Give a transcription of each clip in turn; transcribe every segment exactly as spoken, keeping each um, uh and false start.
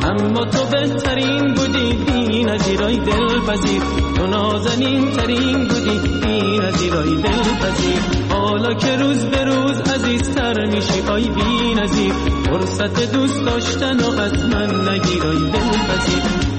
اما تو بهترین بودی بی‌نظیرای دلپذیر، تو نازنین ترین بودی بی‌نظیرای دلپذیر. حالا که روز به روز عزیزتر میشی آی بی‌نظیر، فرصت دوست داشتن و از من نگیرای دلپذیر.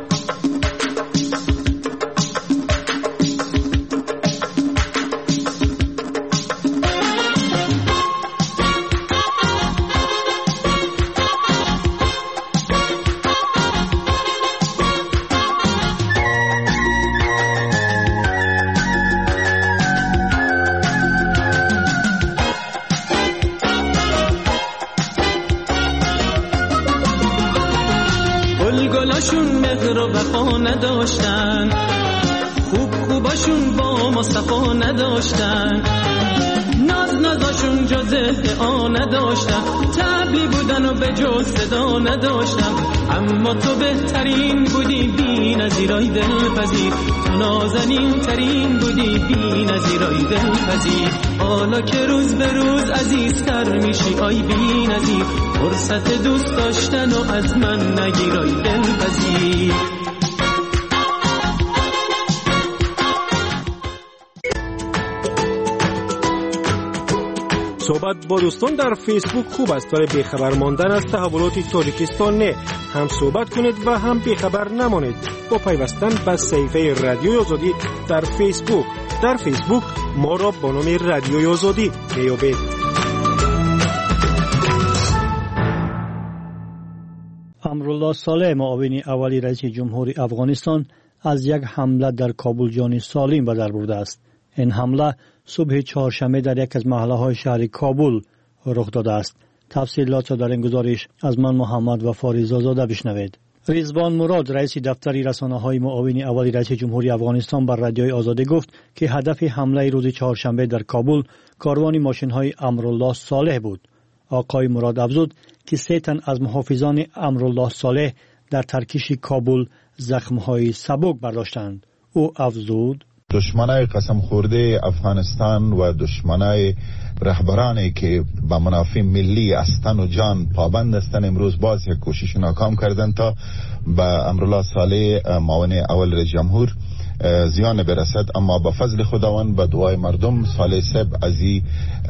گلاشون مهر و وفا نداشتن، خوب خوباشون با ما صفا نداشتن، ناز نازاشون جز ادعا نداشتن، طبلی بودن و به جز صدا نداشتن. اما تو بهترین بودی بی‌نظیرای دلپذیر، تو نازنین ترین بودی بی‌نظیرای دلپذیر. حالا که روز به روز عزیزتر میشی آی بی‌نظیر، فرصت دوست داشتن و از من نگیرای دلپذیر. صحبت با دوستان در فیسبوک خوب است، ولی بیخبر ماندن از تحولات تاجیکستان نه. هم صحبت کنید و هم بیخبر نمانید با پیوستن به صفحه رادیوی آزادی در فیسبوک. در فیسبوک ما را با نام رادیوی آزادی میابید. امرالله صالح معاون اولی رئیس جمهوری افغانستان از یک حمله در کابل جان سالم به در برده است. این حمله صبح چهارشنبه در یک از محله‌های شهر کابل رخ داده است. تفصیلات را در این گزارش از من محمد وفاری زاده بشنوید. رضوان مراد رئیس دفتر رسانه‌های معاون اولی رئیس جمهوری افغانستان بر رادیوی آزادی گفت که هدف حمله روز چهارشنبه در کابل کاروان ماشین‌های امرالله صالح بود. آقای مراد افزود که سه تن از محافظان امرالله صالح در ترکیش کابل زخم‌های سبک برداشتند. او افزود دشمنای قسم خورده افغانستان و دشمنای رهبرانی که به منافع ملی از تن و جان پابند هستند امروز باز یک کوشش ناکام کردند تا به امرالله صالح معاون اول رئیس جمهور زیان برسد، اما با فضل خداوند با دعای مردم صالح صاحب از این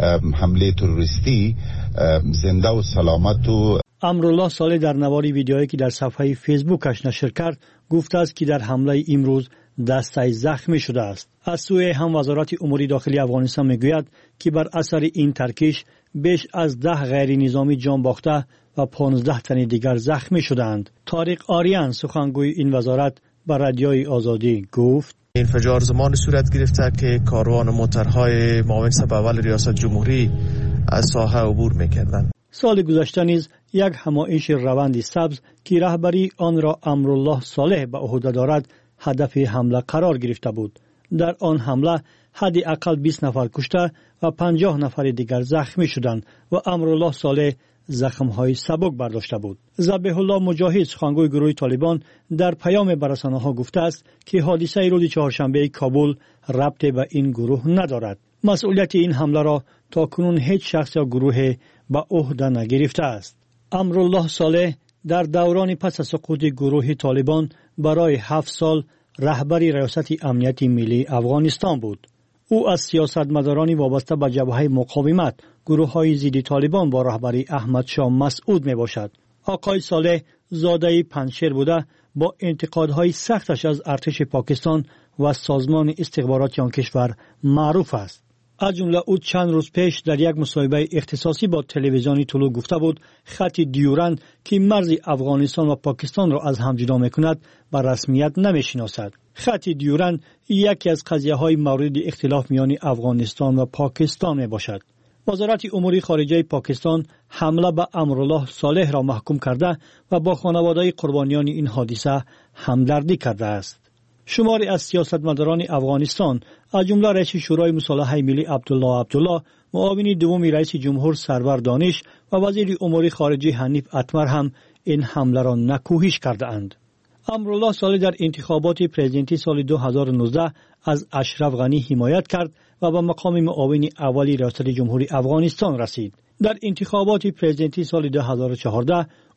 حمله تروریستی زنده و سلامت و امرالله صالح در نواری ویدیویی که در صفحه فیسبوکش نشر کرد گفته است که در حمله امروز دستش زخمی شده است. از سوی هم وزارت امور داخلی افغانستان میگوید که بر اثر این ترکیش بیش از ده غیر نظامی جان باخته و پانزده تن دیگر زخمی شدند. طارق آریان سخنگوی این وزارت بر رادیوی آزادی گفت انفجار زمان صورت گرفته که کاروان موترهای معاون سب اول ریاست جمهوری از ساحه عبور میکردند. سال گذشته نیز یک همایش روند سبز که رهبری آن را امرالله صالح به عهده دارد هدف حمله قرار گرفته بود. در آن حمله حداقل بیست نفر کشته و پنجاه نفر دیگر زخمی شدند و امرالله صالح زخم‌های سبک برداشته بود. ذبیح الله مجاهد سخنگوی گروه طالبان در پیام به رسانه‌ها گفته است که حادثه روز چهارشنبه کابل ربطی به این گروه ندارد. مسئولیت این حمله را تاکنون هیچ شخص یا گروه به عهده نگرفته است. امرالله صالح در دوران پس از سقوط گروه طالبان برای هفت سال رهبری ریاست امنیت ملی افغانستان بود. او از سیاستمداران وابسته به جبهه مقاومت گروه‌های ضد طالبان با رهبری احمد شاه مسعود می باشد. آقای صالح زاده پنجشیر بوده با انتقادهای سختش از ارتش پاکستان و سازمان استخباراتی آن کشور معروف است. از جمله او چند روز پیش در یک مصاحبه اختصاصی با تلویزیون طلوع گفته بود خط دیورند که مرز افغانستان و پاکستان را از هم جدا می‌کند به رسمیت نمی‌شناسد. خط دیورند یکی از قضیه‌های مورد اختلاف میان افغانستان و پاکستان میباشد. وزارت امور خارجه پاکستان حمله به امرالله صالح را محکوم کرده و با خانواده قربانیان این حادثه همدردی کرده است. شماری از سیاستمداران افغانستان از جمله رئیس شورای مصالحه ملی عبدالله عبدالله، معاون دوم رئیس جمهور سرور دانش و وزیر امور خارجه حنیف اتمر هم این حمله را نکوهش کرده اند. امرالله صالح در انتخابات پرزیدنتی سال دو هزار و نوزده از اشرف غنی حمایت کرد و به مقام معاون اولی ریاست جمهوری افغانستان رسید. در انتخابات پرزیدنتی سال دو هزار و چهارده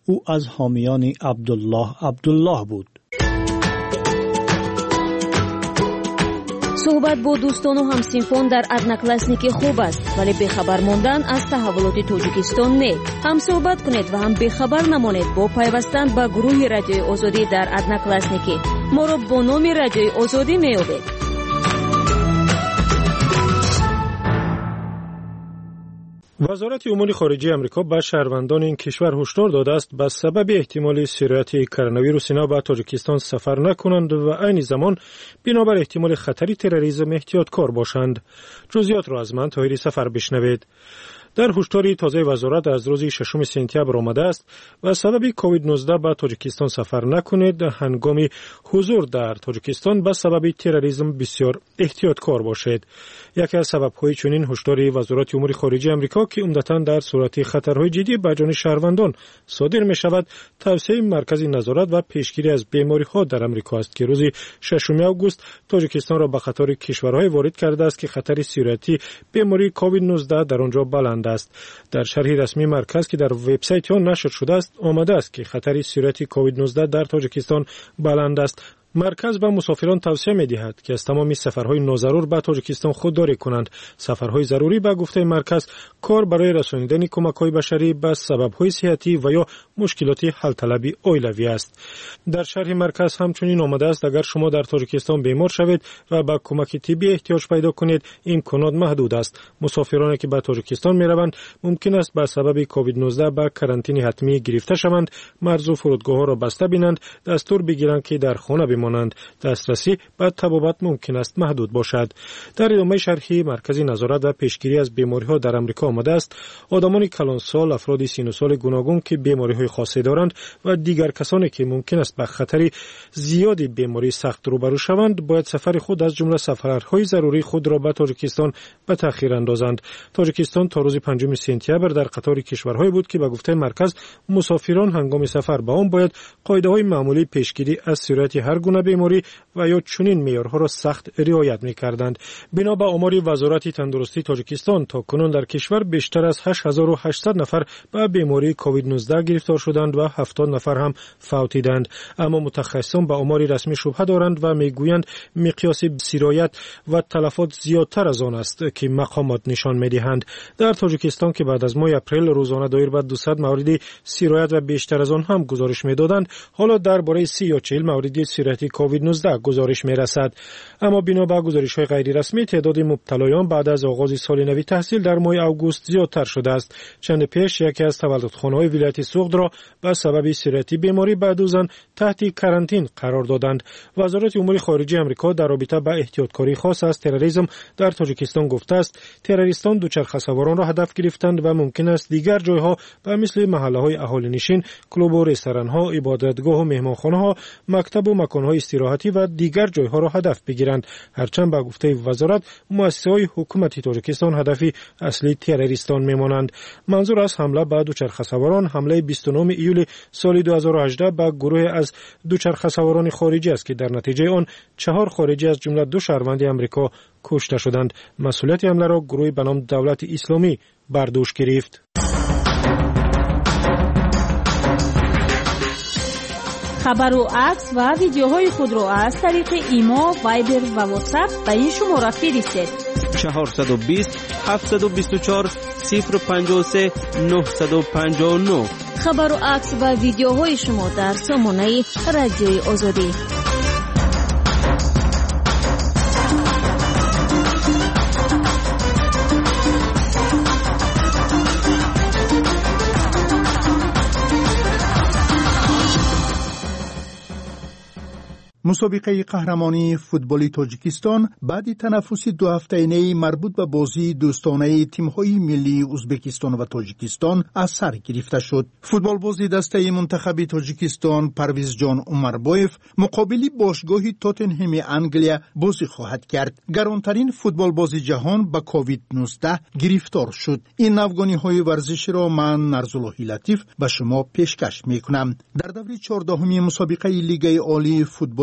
او از حامیان عبدالله عبدالله بود. صحبت با دوستان و همسینفان در ادناکلاسنیکی خوب است، ولی بخبر ماندن از تحولات تاجیکستان نه. هم صحبت کنید و هم بخبر نمانید با پیوستن به گروه رادیوی آزادی در ادناکلاسنیکی. ما را با نام رادیوی آزادی میابید. وزارت امور خارجه آمریکا به شهروندان این کشور هشدار داده است به سبب احتمال سرایت کرونا ویروس به تاجیکستان سفر نکنند و عین زمان بنابر احتمال خطری تروریسم احتیاطکار باشند. جزئیات را از من طاهری سفر بشنوید. در هشداری تازه وزارت از روز ششم سپتامبر آمده است و سبب کووید نوزده به تاجیکستان سفر نکنید. هنگام حضور در تاجیکستان به سبب تروریسم بسیار احتیاطکار باشید. یکی از سبب‌های چنین هشداری وزارت امور خارجه آمریکا که عمدتاً در صورت خطرهای جدی به جان شهروندان صادر می‌شود، توسعه مرکز نظارت و پیشگیری از بیماری‌ها در آمریکا است که روز ششم آگوست تاجیکستان را به قطار کشورهای وارد کرده است که خطر سرایت بیماری کووید نوزده در آنجا بلند است. در شرح رسمی مرکز که در وبسایت آن نشر شده است آمده است که خطر سرایت کووید نوزده در تاجیکستان بلند است. مرکز به مسافران توصیه می‌دهد که از تمامی سفرهای ناضرور به تاجیکستان خودداری کنند. سفرهای ضروری به گفته مرکز کار برای رسانیدن کمک‌های بشری به سبب‌های صحتی و یا مشکلات حل طلبی اولوی است. در شرح مرکز همچنین آمده است اگر شما در تاجیکستان بیمار شوید و به کمک طبی احتیاج پیدا کنید امکانات محدود است. مسافرانی که به تاجیکستان می‌روند ممکن است به سبب کووید نوزده به قرنطینه حتمی گرفته شوند، مرز و فرودگاه‌ها را بسته بینند، دستور بگیرند که در خانه مانند. دسترسی به طبابت ممکن است محدود باشد. در ادامه شرحی مرکز نظارت و پیشگیری از بیماری‌ها در آمریکا آمده است آدمان کلانسال، افراد سن و سال گوناگون که بیماری‌های خاصی دارند و دیگر کسانی که ممکن است به خطر زیادی بیماری سخت روبرو شوند باید سفر خود از جمله سفرهای ضروری خود را به تاجیکستان به تأخیر اندازند. تاجیکستان تا روز پنجم سپتامبر در قطار کشورهایی بود که به گفته مرکز مسافران هنگام سفر به آن باید قاعده‌های معمولی پیشگیری از سرایت هر گونه بیماری و یا چنین معیارها را سخت رعایت می‌کردند. بنا به آمار وزارت تندرستی تاجیکستان تا کنون در کشور بیشتر از هشت هزار و هشتصد نفر به بیماری کووید نوزده گرفتار شدند و هفتاد نفر هم فوتیدند. اما متخصصان به آمار رسمی شبهه دارند و میگویند مقیاس سرایت و تلفات زیادتر از آن است که مقامات نشان می‌دهند. در تاجیکستان که بعد از ماه اپریل روزانه دایر به دویست مورد سرایت و بیشتر از آن هم گزارش می‌دادند، حالا درباره سی یا چهل مورد سرایت کووید نوزده گزارش می‌رسد. اما بنا به گزارش‌های غیر رسمی تعداد مبتلایان بعد از آغاز سال نوی تحصیل در ماه آگوست زیادتر شده است. چند پیش یکی از تولدخانه‌های ولایت سوغد را به سبب سرایت بیماری بعد از آن تحت کرانتین قرار دادند. وزارت امور خارجه آمریکا در رابطه با احتیاطکاری خاص از تروریسم در تاجیکستان گفته است تروریستان دوچرخه سواران را هدف گرفتند و ممکن است دیگر جایها به مثل محله‌های اهالی نشین، کلوب و رستوران‌ها، عبادتگاه و مهمانخانه‌ها، مکتب و مکان‌های استراحتی و دیگر جایها را هدف بگیرند. هرچند به گفته وزارت مؤسسه‌های حکومتی تاجیکستان هدف اصلی تروریستان میمانند. منظور از حمله به دوچرخه سواران حمله بیست و نهم ایول سال دو هزار و هجده به گروه از دوچرخه سواران خارجی است که در نتیجه آن چهار خارجی از جمله دو شهروند آمریکا کشته شدند. مسئولیت حمله را گروهی به نام دولت اسلامی بر دوش گرفت. خبر و عکس و ویدیوهای خود را از طریق ایما، وایبر و واتساپ به این شماره فرستید: چهارصد و بیست هفتصد و بیست و چهار صفر پنجاه و سه نهصد و پنجاه و نه. خبر و عکس و ویدیوهای شما در سامانه رادیوی آزادی. مسابقه قهرمانی فوتبال تاجیکستان بعد تنفس دو هفته‌ای مربوط به بازی دوستانه تیم‌های ملی ازبکستان و تاجیکستان از سر گرفته شد. فوتبال بازی دسته منتخب تاجیکستان پرویز جان عمربایف مقابل باشگاه تاتنهم انگلیا بازی خواهد کرد. گرانترین فوتبال بازی جهان به کووید نوزده گرفتار شد. این افغانی‌های ورزشی را من نرزالله لطیف به شما پیشکش می‌کنم. در دوره چهاردهمی مسابقه لیگ عالی فوتبال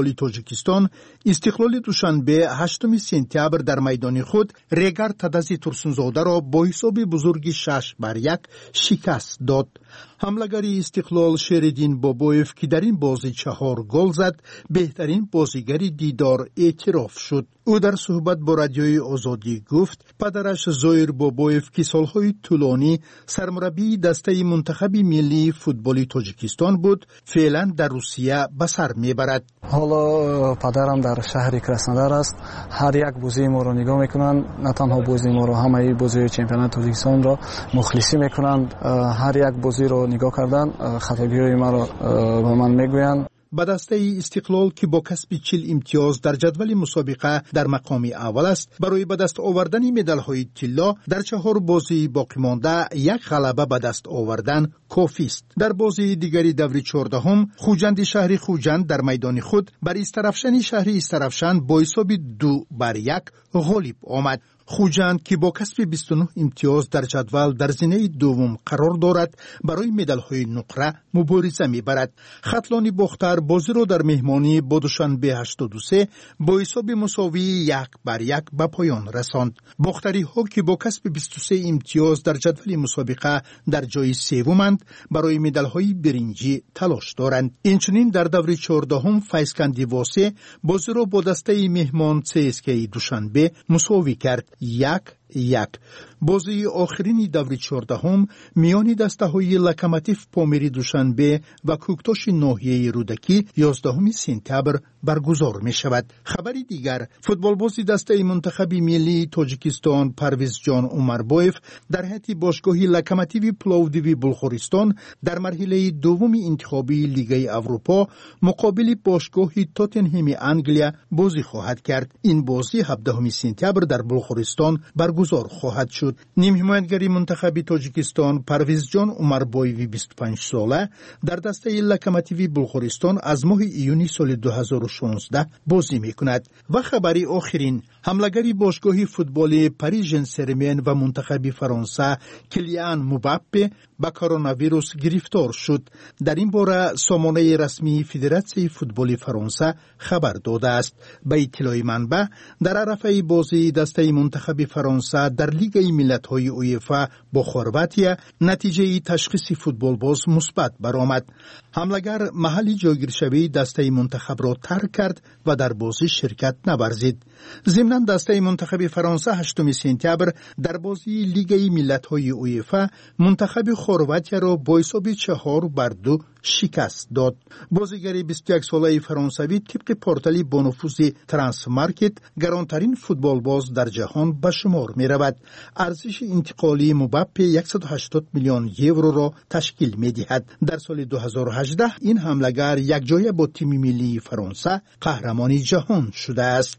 فوتبالی تاجیکستان استقلال دوشنبه هشتم سپتامبر در میدان خود ریگر تدزی ترسونزاده را با حساب بزرگی شش بر یک شکست داد. حملگری استقلال شیردین بابویف که در این بازی چهار گل زد بهترین بازیگری دیدار اعتراف شد. او در صحبت با رادیوی آزادی گفت پدرش زویر بابویف که سالهای طولانی سرمربی دسته منتخب ملی فوتبالی تاجیکستان بود فعلا در روسیه به سر میبرد. حالا پدرم در شهر کراسنودار است. هر یک بازی ما رو نگاه میکنند، نه تنها بازی ما رو، همه بازی چمپیونات تاجیکستان را مخلصی میکنند. هر یک بازی رو نگاه کردن خطاگیری ما رو به من میگویند. به دسته استقلال که با کسب چهل امتیاز در جدول مسابقه در مقام اول است، برای به دست آوردن مدال‌های طلا در چهار بازی باقی مانده یک غلبه به دست آوردن کافی است. در بازی دیگری دور چهاردهم خوجند شهر خوجند در میدان خود بر استرافشن شهر استرافشن با حساب دو بر یک غالب آمد. خوجند که با کسب بیست و نه امتیاز در جدول در زینه دوم قرار دارد برای مدال‌های نقره مبارزه می‌برد. خطلانی باختر بازی را در مهمانی با دوشنبه هشتاد و سه با حساب مساوی یک بر یک به پایان رساند. باختری ها که با کسب بیست و سه امتیاز در جدول مسابقه در جای سومند برای مدال‌های برنجی تلاش دارند. اینچنین در دور چهاردهم فیضکندی واسه بازی را با دسته مهمان سی اس کی دوشنبه مساوی کرد. یک یک. بازی آخرین دور چهاردهم میان دسته های لکماتیف پامیری دوشنبه و کوکتاش ناحیه رودکی یازدهم سپتامبر برگزار می شود. خبری دیگر، فوتبال بازی دسته منتخب ملی تاجیکستان پرویز جان عمربایف در هیئت باشگاهی لکماتیو پلاودیوی بلغارستان در مرحله دوم انتخابی لیگ اروپا مقابل باشگاه تاتنهم انگلیا بازی خواهد کرد. این بازی هفدهم سپتامبر در بلغارستان برگزار خواهد شد. نیم حمایتگری منتخب تاجیکستان پرویز جان عمربایوی بیست و پنج ساله در دسته لکماتیو بلغارستان از ماه ایونی سال دو هزار و شانزده بازی میکند. و خبری آخرین، حملگری باشگاه فوتبال پاریس ژن ژرمن و منتخب فرانسه کلیان مباپه با کرونا ویروس گرفتار شد. در این باره سامانه رسمی فدراسیون فوتبال فرانسه خبر داده است. به اطلاع منبع در عرفه بازی دسته منتخب فرانسه در لیگ ملت‌های اویفا با خرواتیا نتیجه تشخیص فوتبال باز مثبت برآمد. حملگر محلی جایگیرشوی دسته منتخب را ترک کرد و در بازی شرکت نورزید. ضمناً دسته منتخب فرانسه هشتم سپتامبر در بازی لیگ ملت‌های اویفا منتخب خرواتیا را با حساب چهار بر دو شکست داد. بازیگر بیست و یک ساله فرانسوی طبق پورتال با نفوذ ترانسمارکت گرانترین فوتبال باز در جهان به شمار می رود. ارزش انتقالی مباپه صد و هشتاد میلیون یورو را تشکیل می دهد. در سال دو هزار و هجده این حملگر یک جای با تیم ملی فرانسه قهرمان جهان شده است.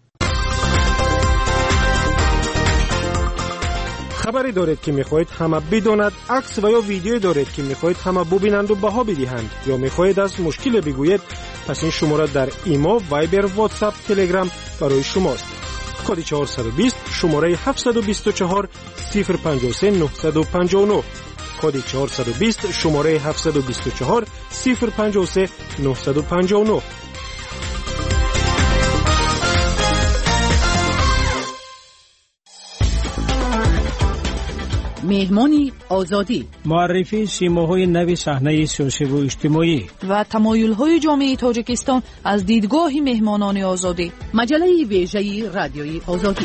خبری دارید که میخواهید همه بداند، عکس و یا ویدیو دارید که میخواهید همه ببینند و بها بدهند، یا میخواهید از مشکل بگویید، پس این شماره در ایما، وایبر، واتساپ، تلگرام برای شماست. کد چهارصد و بیست شماره هفتصد و بیست و چهار صفر پنجاه و سه نهصد و پنجاه و نه. کد چهارصد و بیست شماره هفتصد و بیست و چهار صفر پنجاه و سه نهصد و پنجاه و نه. مهمانی آزادی، معرفی سیماهای نوی صحنه سیاسی و اجتماعی و تمایل‌های جامعه تاجیکستان از دیدگاه مهمانان آزادی. مجله ویژه رادیوی آزادی.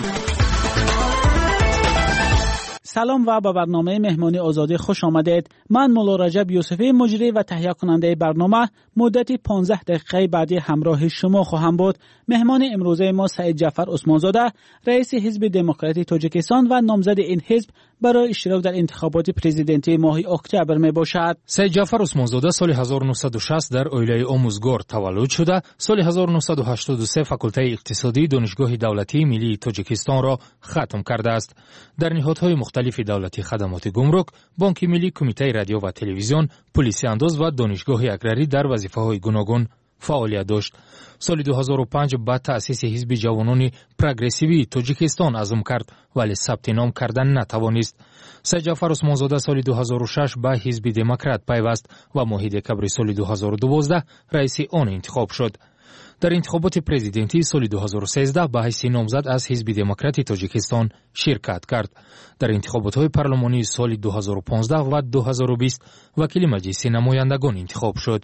سلام و به برنامه مهمانی آزادی خوش آمدید. من مولا رجب یوسفی مجری و تهیه کننده برنامه مدتی پانزده دقیقه بعدی همراه شما خواهم بود. مهمان امروزه ما سعید جعفر عثمانزاده، رئیس حزب دموکراتی تاجیکستان و نامزد این حزب برای اشتراک در انتخابات پرزیدنتی ماه اکتبر می باشد. سعید جعفر عثمانزاده سال هزار و نهصد و شصت در اویلای آموزگار تولد شده. سال هزار و نهصد و هشتاد و سه فاکولته اقتصادی دانشگاه دولتی ملی تاجیکستان را ختم کرده است. در نهادهای مختلف دولتی خدمات گمرک، بانک ملی، کمیته رادیو و تلویزیون، پلیس انداز و دانشگاه اگرری در وظیفه‌های گوناگون فعالیت داشت. سال دو هزار و پنج بعد تأسیس حزب جوانان پروگرسیوی تاجیکستان عزم کرد ولی ثبت نام کردن نتوانست. سعید جعفر عثمانزاده سال دو هزار و شش به حزب دموکرات پیوست و ماه دکبر سال دو هزار و دوازده رئیس آن انتخاب شد. در انتخابات پرزیدنتی سال دو هزار و سیزده به حیث نامزد از حزب دموکراتی تاجیکستان شرکت کرد. در انتخابات پارلمانی سال دو هزار و پانزده و دو هزار و بیست وکیل مجلس نمایندگان انتخاب شد.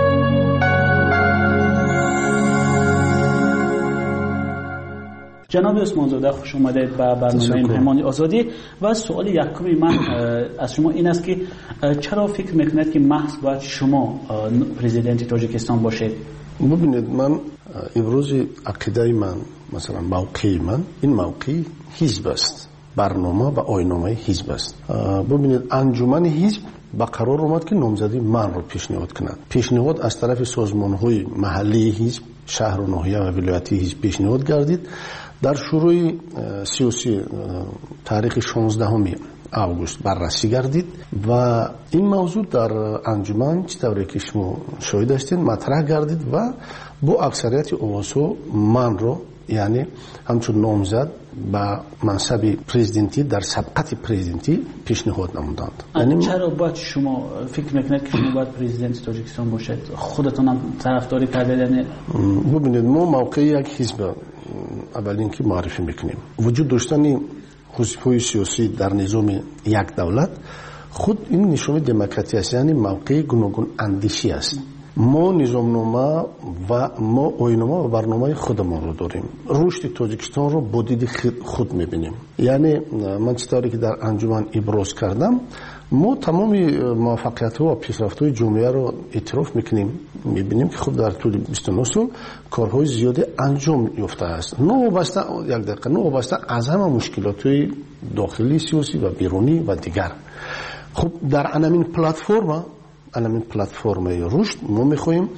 جناب عثمان زاده، خوش آمدید به برنامه مهمان آزادی. و سوال یکمی من از شما این است که چرا فکر میکنید که محض باید شما پرزیدنت تاجیکستان باشید؟ ببینید، من امروز عقیده من، مثلا موقع من، این موقع حزب است، برنامه و آیین‌نامه حزب است. ببینید، انجمن حزب با قرار اومد که نامزدی من رو پیشنهاد کند. پیشنهاد از طرف سازمان‌های محلی حزب، شهر و ناحیه و ولایتی حزب پیشنهاد گردید. در شروع سیاسی تاریخ شانزدهم اوگوست بررسی گردید و این موضوع در انجمن چطوری که شما شاهد هستید مطرح گردید و با اکثریت اواسو من رو، یعنی همچون نامزد با منصب پرزیدنتی در سبقت پرزیدنتی پیشنهاد نمودند. یعنی چرا باید شما فکر میکنید که شما باید پرزیدنت تاجیکستان باشید؟ خودتون هم طرفداری کردید؟ ببینید، ما موقع یک حزب اول اینکه معرفی میکنیم. وجود داشتن حزب‌های سیاسی در نظام یک دولت خود این نشانه دموکراسی است، یعنی موقع گوناگون اندیشی است. ما نظامنامه و ما آیین‌نامه و برنامه خودمان رو داریم. رشد تاجیکستان رو با دید خود میبینیم. یعنی من چطوری که در انجمن ابراز کردم، ما تمام موفقیت‌ها و پیشرفت‌های جامعه رو اعتراف میکنیم، میبینیم که خود در طول بیست و نه سال کارهای زیادی انجام یافته است. نوابسته یک دقیقه نوابسته از همه مشکلات‌های داخلی سیاسی و بیرونی و دیگر. خب در همین پلتفرم همین پلتفرم رشد ما میخواهیم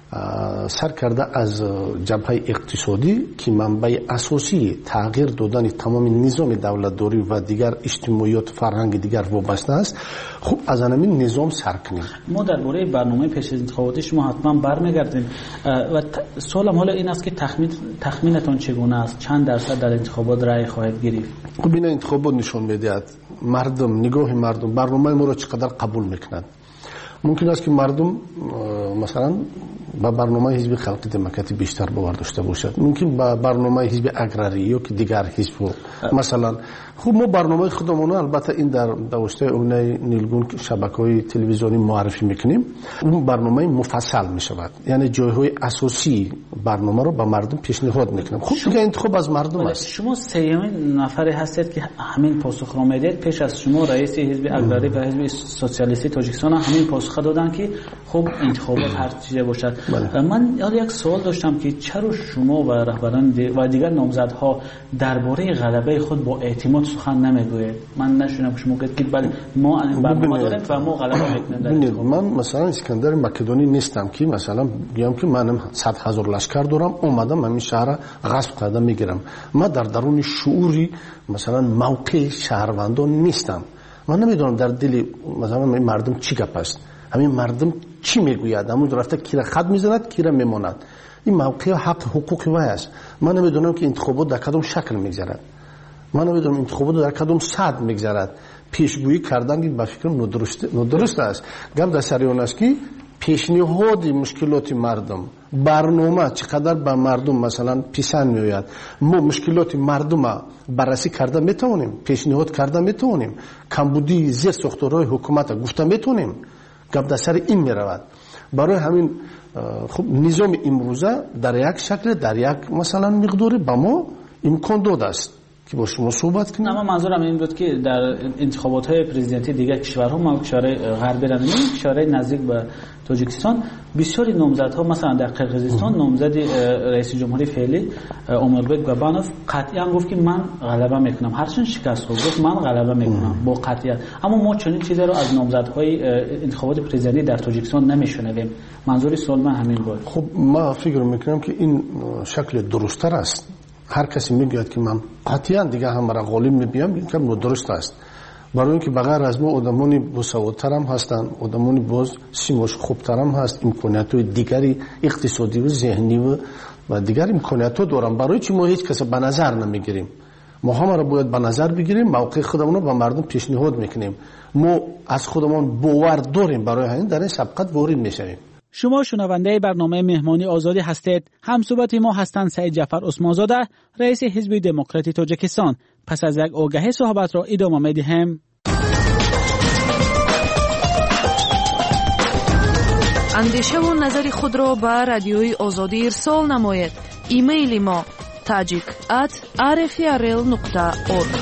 سر کرده از جبهه اقتصادی که منبع اساسی تغییر دادن تمام نظام دولتداری و دیگر اجتماعیات فرهنگ دیگر وابسته است. خب از همین نظام سر کنیم. ما درباره برنامه پیش از انتخاباتی شما حتما برمیگردیم و سوالم حالا این است که تخمین تخمینتون چگونه است؟ چند درصد در انتخابات رأی خواهید گرفت؟ خب این انتخابات نشون میدهد مردم، نگاه مردم برنامه ما را چقدر قبول میکنند. ممکن است که مردم مثلا با برنامه حزب خلق دموکراتی بیشتر باور داشته باشد، ممکن با برنامه حزب اگراری یا که دیگر حزب مثلا. خب ما برنامه خودمون البته این در دوسته اونه نیلگون شبکه‌های تلویزیونی معرفی میکنیم، اون برنامه مفصل میشود، یعنی جایهای اساسی برنامه رو به مردم پیشنهاد میکنیم. خب دیگه انتخاب از مردم است. شما سیمین نفری هستید که همین پاسخ رو میدید. پیش از شما رئیس حزب اگراری و حزب سوسیالیستی تاجیکستان همین پاسخ دادن که خب انتخابات هر چیزی باشد. بله. من یاد یک سوال داشتم که چرا شما و رهبران و دیگر نامزدها درباره غلبه خود با اعتماد سخن نمیگوید؟ من نشونم شما گفت که بله ما برنامه داریم و ما غلبه میکنیم. من مثلا اسکندر مقدونی نیستم که مثلا بگم که من صد هزار لشکر دارم اومدم همین شهر غصب کردم میگیرم. من در درون شعوری مثلا موقع شهروندان نیستم. من نمیدونم در دل مثلا مردم چی گپ است، همین مردم چی میگوید، همون رفته کی را خط میزند کی را میماند. این موقع حق حقوق وای است. من نمیدونم که انتخابات در کدام شکل میگذرد، من نمیدونم انتخابات در کدام سطح میگذرد. پیشگویی کردن به فکر ندرست ندرست است. گپ در سر اون است که پیشنهاد مشکلات مردم، برنامه چقدر به مردم مثلا پسند میآید، ما مشکلات مردم بررسی کرده میتونیم، پیشنهاد کرده میتونیم، کمبودی زیر ساختارهای حکومت گفته میتونیم. گپ در سر این میرود. برای همین خب نظام امروزه در یک شکل در یک مثلا مقداری به ما امکان داده است که با شما صحبت کنیم. اما منظورم این بود که در انتخابات های پرزیدنتی دیگر کشورها، ما کشورهای غربی را می‌بینیم، کشورهای نزدیک به تاجیکستان بسیاری نامزدها، مثلا در قرقیزستان نامزد رئیس جمهوری فعلی اومربک گابانوف قطعا گفت که من غلبه میکنم، هرچند شکست خورد گفت من غلبه میکنم با قطعیت. اما ما چنین چیزی رو از نامزدهای انتخابات پرزیدنتی در تاجیکستان نمیشنویم. منظوری سوال من همین بود. خب ما فکر میکنم که این شکل درست‌تر است. هر کسی میگوید که من قطعا دیگه هم را غالب میبینم، این کار درست است. برای اینکه بغیر از ما آدمانی باسوادتر هم هستند، آدمانی باز سیماش خوبتر هم هست، امکانیت‌های دیگری اقتصادی و ذهنی و و دیگر امکانیت‌ها دارن. برای چی ما هیچ کس به نظر نمیگیریم؟ ما هم را باید به نظر بگیریم، موقع خودمون رو به مردم پیشنهاد میکنیم. ما از خودمون باور داریم، برای همین در این سبقت وارد میشویم. شما شنونده برنامه مهمانی آزادی هستید. همصحبت ما هستند سعید جعفر عثمانزاده، رئیس حزب دموکراتی تاجیکستان. پس از یک آگهی صحبت را ادامه می‌دهیم. اندیشه و نظر خود را به رادیوی آزادی ارسال نمایید. ایمیل ما tajik at r f r l nokta org.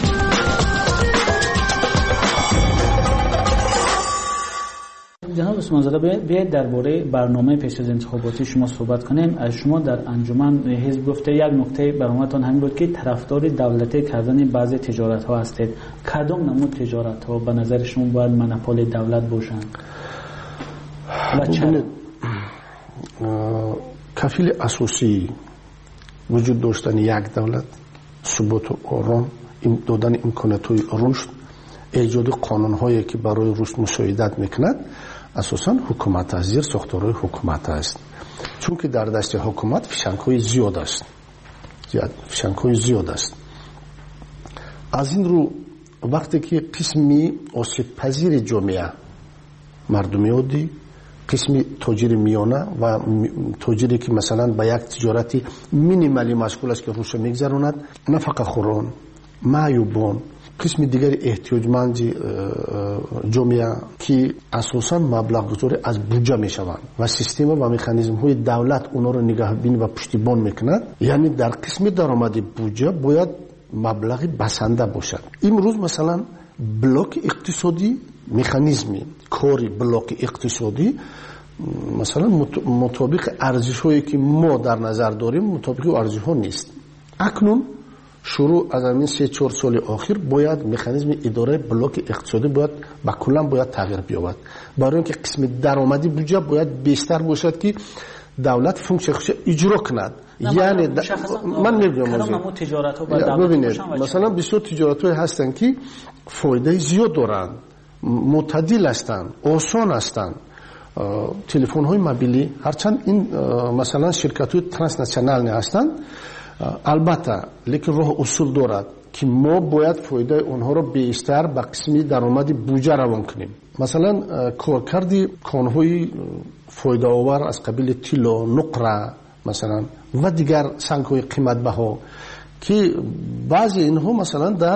جناب عثمانزاده، بیاید درباره برنامه پیش از انتخاباتی شما صحبت کنیم. از شما در انجمن حزب گفته یک نکته برنامه‌تان همین بود که طرفدار دولتی کردن بعضی تجارت ها هستید. کدام نمود تجارت ها به نظر شما باید منپول دولت باشند؟ کفیل اساسی وجود داشتن یک دولت، ثبات و آرام، دادن امکانات رشد، ایجاد قانون هایی که برای رشد مساعدت میکند، اساساً حکومت است، زیر ساختارهای حکومت است. چون که در دست حکومت فشنگ های زیاد است، زیاد فشنگ های زیاد است. از این رو وقتی که قسمی آسیب پذیر جامعه، مردمی عادی، قسمی تاجر میانه و تاجری که مثلا به یک تجارتی مینیمالی مشغول است که روش میگذراند، نفقه خوران، معیوبان، قسم دیگر احتیاجمند جامعه که اساساً مبلغ گذاری از بودجه میشوند و سیستم و مکانیزم های دولت اونا رو نگهبانی و پشتیبان میکند. یعنی در قسم درآمد بودجه باید مبلغی بسنده باشد. امروز مثلا بلاک اقتصادی، مکانیزمی کاری بلاک اقتصادی مثلا مطابق ارزش هایی که ما در نظر داریم مطابق ارزش ها نیست. اکنون شروع از همین سه چهار سال آخر باید مکانیزم اداره بلاک اقتصادی باید با کلا باید تغییر بیابد، برای اینکه قسم درآمدی بودجه باید بیشتر باشد که دولت فونکشن خودش اجرا کند. یعنی د... من میگم ببینید مثلا بسیار تجارت‌های هستن که فایده زیاد دارن، معتدل هستن، آسان هستن. تلفن های موبیلی هرچند این مثلا شرکت های ترانسنشنال هستن، البته لیکن راه اصول دارد که ما باید فایده اونها رو بیشتر به قسمی درآمد بودجه روان کنیم. مثلا کارکردی کانهای فایده آور از قبیل طلا، نقره مثلا و دیگر سنگ های قیمت بها که بعضی اینها مثلا در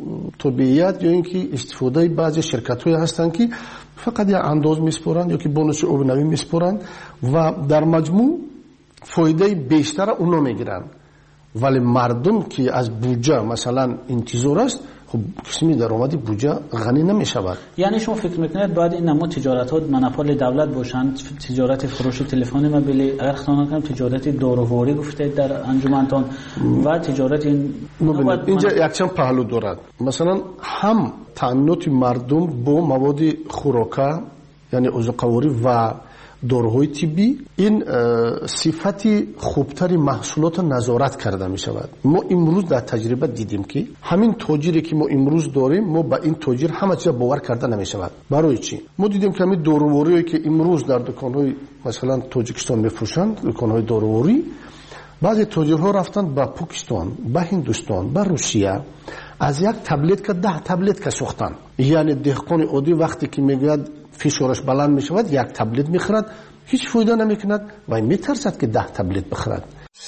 طبیعیت یا اینکه استفاده بعضی شرکت های هستن که فقط یا انداز میسپرند یا که بونوس اوبنوی میسپرند و در مجموع فایده بیشتر اونا میگیرن، ولی مردم که از بودجه مثلا انتظار است خب قسمی درآمد بودجه غنی نمیشود. یعنی شما فکر میکنید باید این نمود تجارت ها منپول دولت باشند؟ تجارت فروش تلفن موبیلی، اگر خواهان کنم تجارت داروواری گفته در انجمنتان و تجارت این اینجا یک چند پهلو دارد. مثلا هم تامینات مردم با مواد خوراکه یعنی عضوقواری و داروهای طبی، این صفتی خوبتری محصولات نظارت کرده می شود. ما امروز در تجربه دیدیم که همین تاجری که ما امروز داریم ما با این تاجر همه چیز باور کرده نمی شود. برای چی؟ ما دیدیم که همین داروواری که امروز در دکانهای مثلا تاجیکستان میفروشند، دکانهای داروواری، بعضی تاجرها رفتند به پاکستان، به هندوستان، به روسیه، از یک تبلت که ده تبلت که ساختن. یعنی دهقان عادی وقتی که میگوید فشارش بلند می شود یک تبلت می خورد، هیچ فایده نمی کند و می ترسد که ده تبلت بخورد.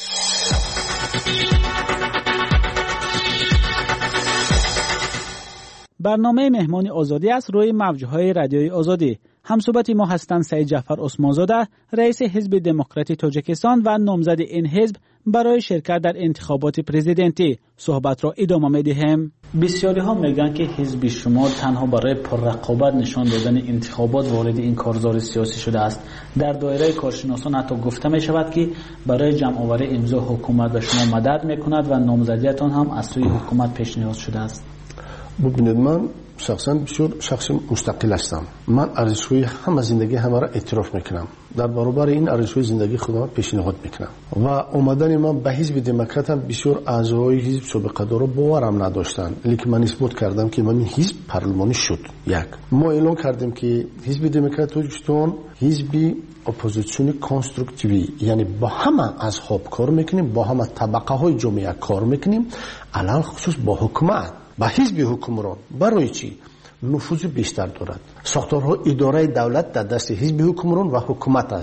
برنامه مهمانی آزادی است روی موجهای رادیوی آزادی. همصحبت ما هستند سعید جعفر عثمانزاده، رئیس حزب دموکراتی تاجیکستان و نامزد این حزب برای شرکت در انتخابات پرزیدنتی. صحبت را ادامه می‌دهیم. بسیاری ها میگن که حزب شما تنها برای پررقابت نشان دادن انتخابات وارد این کارزار سیاسی شده است. در دایره کارشناسان حتی گفته می شود که برای جمع آوری امضا حکومت به شما مدد میکند و نامزدیتان هم از سوی حکومت پیشنهاد شده است. ببینید من شخصا بسیار شخص مستقل هستم. من ارزش‌های همه زندگی همه را اعتراف میکنم. در برابر این ارزش‌های زندگی خودم پیشنهاد میکنم و اومدن من به حزب دموکرات هم بسیار اعضای حزب سابقه دارا باورم نداشتن، لیکن من اثبات کردم که من حزب پارلمانی شد. یک ما اعلام کردیم که حزب دموکرات تاجیکستان حزب اپوزیسیون کنستروکتیوی، یعنی با همه اصحاب کار میکنیم، با همه طبقه های جامعه کار میکنیم، علل خصوص با حکومت با حزب حکمران. برای چی؟ نفوذ بیشتر دارد. ساختارهای اداره دولت در دست حزب حکمران و حکومت است.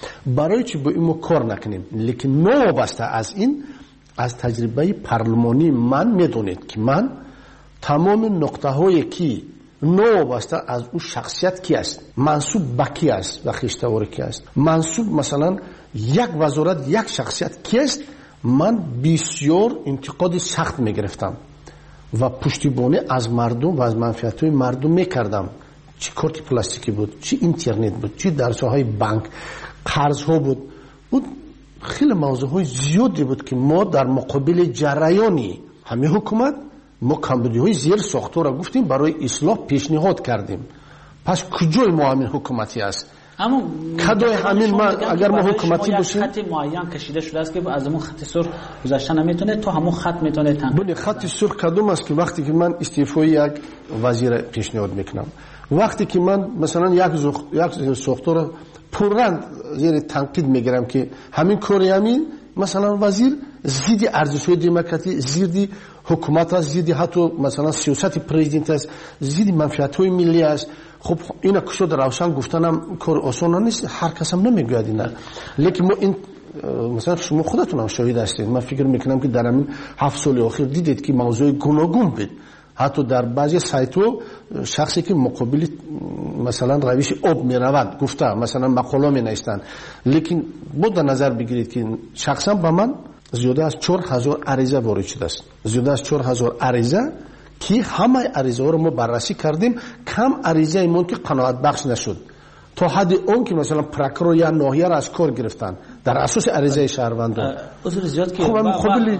برای چی با این کار نکنیم؟ لیکن نوابسته از این، از تجربه پارلمانی من میدونید که من تمام نقطه هایی که نوابسته از اون شخصیت کی است، منصوب به کی است و خیشتوار کی است، منصوب مثلا یک وزارت یک شخصیت کی است، من بسیار انتقاد سخت میگرفتم و پشتیبانی از مردم و از منفعت‌های مردم میکردم. چی کارت پلاستیکی بود، چی اینترنت بود، چی درس‌های بانک، قرض‌ها بود. بود خیلی موضوعهای زیادی بود که ما در مقابل جریانی همه حکومت ما کمبودی‌های زیر ساختار را گفتیم برای اصلاح پیشنهاد کردیم. پس کجای ما همین حکومتی است؟ اما کدای همین ما اگر ما حکومتی باشیم خط معین کشیده شده است که از همون خط سرخ گذشته نمیتونه، تو همون خط میتونه تنگ. بله خط سرخ کدوم است که وقتی که من استعفای یک وزیر پیشنهاد میکنم، وقتی که من مثلا یک زخ... یک ساختار پررنگ زیر تنقید میگیرم که همین کاری همین مثلا وزیر زیدی ارزش‌های دموکراسی، زیدی حکومت است، زیدی حتی مثلا سیاست پرزیدنت است، زیدی منفعت‌های ملی است. خب اینا که شد روشن گفتنم کار آسان نیست، هر کس هم نمیگوید اینا. لیکن ما این مثلا شما خودتون هم شاهد هستید. من فکر میکنم که در همین هفت سال اخیر دیدید که موضوع گوناگون بود. حتی در بعضی سایت‌ها شخصی که مقابل مثلا روش آب میرود گفته مثلا مقاله مینویسند، لیکن بود در نظر بگیرید که شخصا به من زیاده از چهار هزار عریضه وارد شده است. زیاده از چهار هزار عریضه که همه عریضه ها رو ما بررسی کردیم. کم عریضه ایمون که قناعت بخش نشد، تا حد اون که مثلا پراکرور یا ناحیه را از کار گرفتن در اساس عریضه شهروندان. عذر زیاد که خب مقابل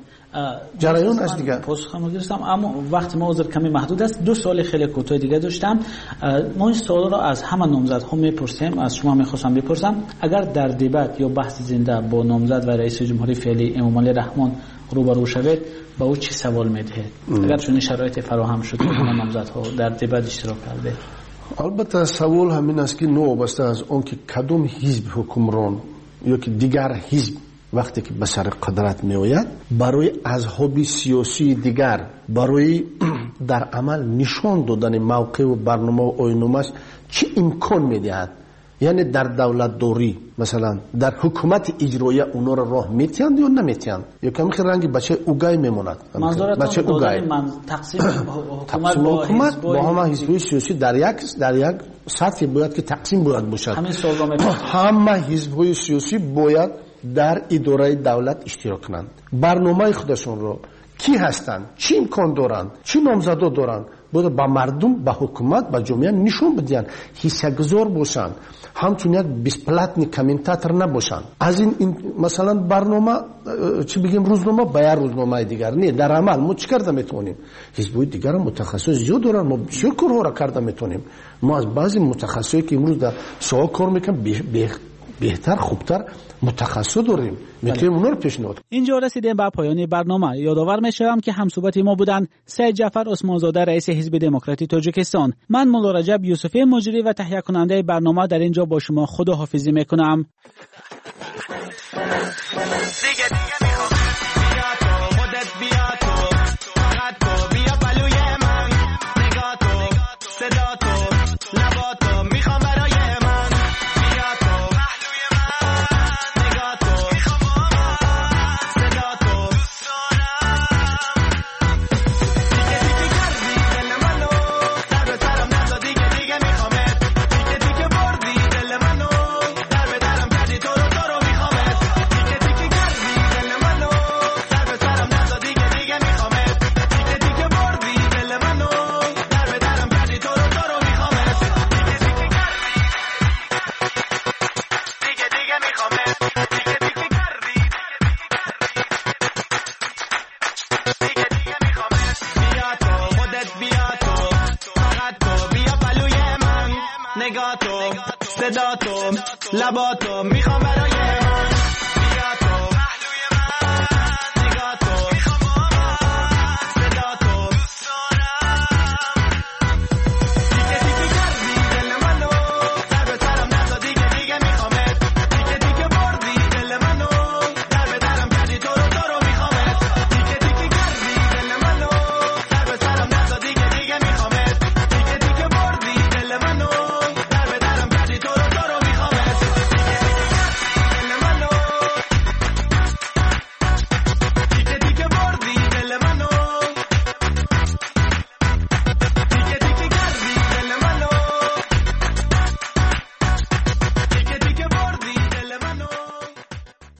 جریان است دیگه. پاسخم گرفتم، اما وقت ما عذر کمی محدود است. دو سال خیلی کوتاه دیگه داشتم. ما این سوال را از همه نامزدها میپرسیم، از شما میخواستم بپرسم اگر در دیبات یا بحث زنده با نامزد و رئیس جمهوری فعلی امامعلی رحمان روبرو شوید با او چی سوال میدهید؟ اگر چون شرایط فراهم شد همه نامزدها در دیبات اشتراک کرده. البته سوال همین است که نوابسته از اون که کدوم حزب حکمران یا که دیگر حزب وقتی که به سر قدرت می آید برای اصحاب سیاسی دیگر برای در عمل نشان دادن موقع و برنامه و آیین‌نامه‌اش چه امکان میدهد، یعنی در دولت داری مثلا در حکومت اجرایی اونا را راه میتیند یا نمیتیند، یا کمی خیلی رنگی بچه اوگای میموند. بچه اوگای تقسیم حکومت با حکومت با همه حزب‌های سیاسی در یک در یک سطح باید که تقسیم باید باشد. همین سوال همه حزب‌های سیاسی باید در اداره دولت اشتراک کنند، برنامه خودشون رو کی هستند، چی امکان دارند، چی نامزدا دارند، باید با مردم، با حکومت، با جامعه نشون بدن، حصه‌گذار باشند، همچون یک بیسپلاتنی کامنتاتور نباشند. از این, این مثلا برنامه چی بگیم روزنامه با یا روزنامه دیگر نه، در عمل ما چی کرده میتونیم؟ حزب‌های دیگر متخصص زیاد دارن، ما بسیار کارها را کرده میتونیم. ما از بعضی متخصصایی که امروز در ساحه کار میکنن بهتر خوبتر متخصص داریم، میتونیم اونا رو پیشنهاد. اینجا رسیدیم به پایان برنامه. یادآور میشم که همصحبت ما بودن سید جعفر عثمانزاده رئیس حزب دموکراتی تاجیکستان، من مولا رجب یوسفی مجری و تهیه کننده برنامه در اینجا با شما خداحافظی میکنم. نگاه تو صدا تو لبا تو میخوام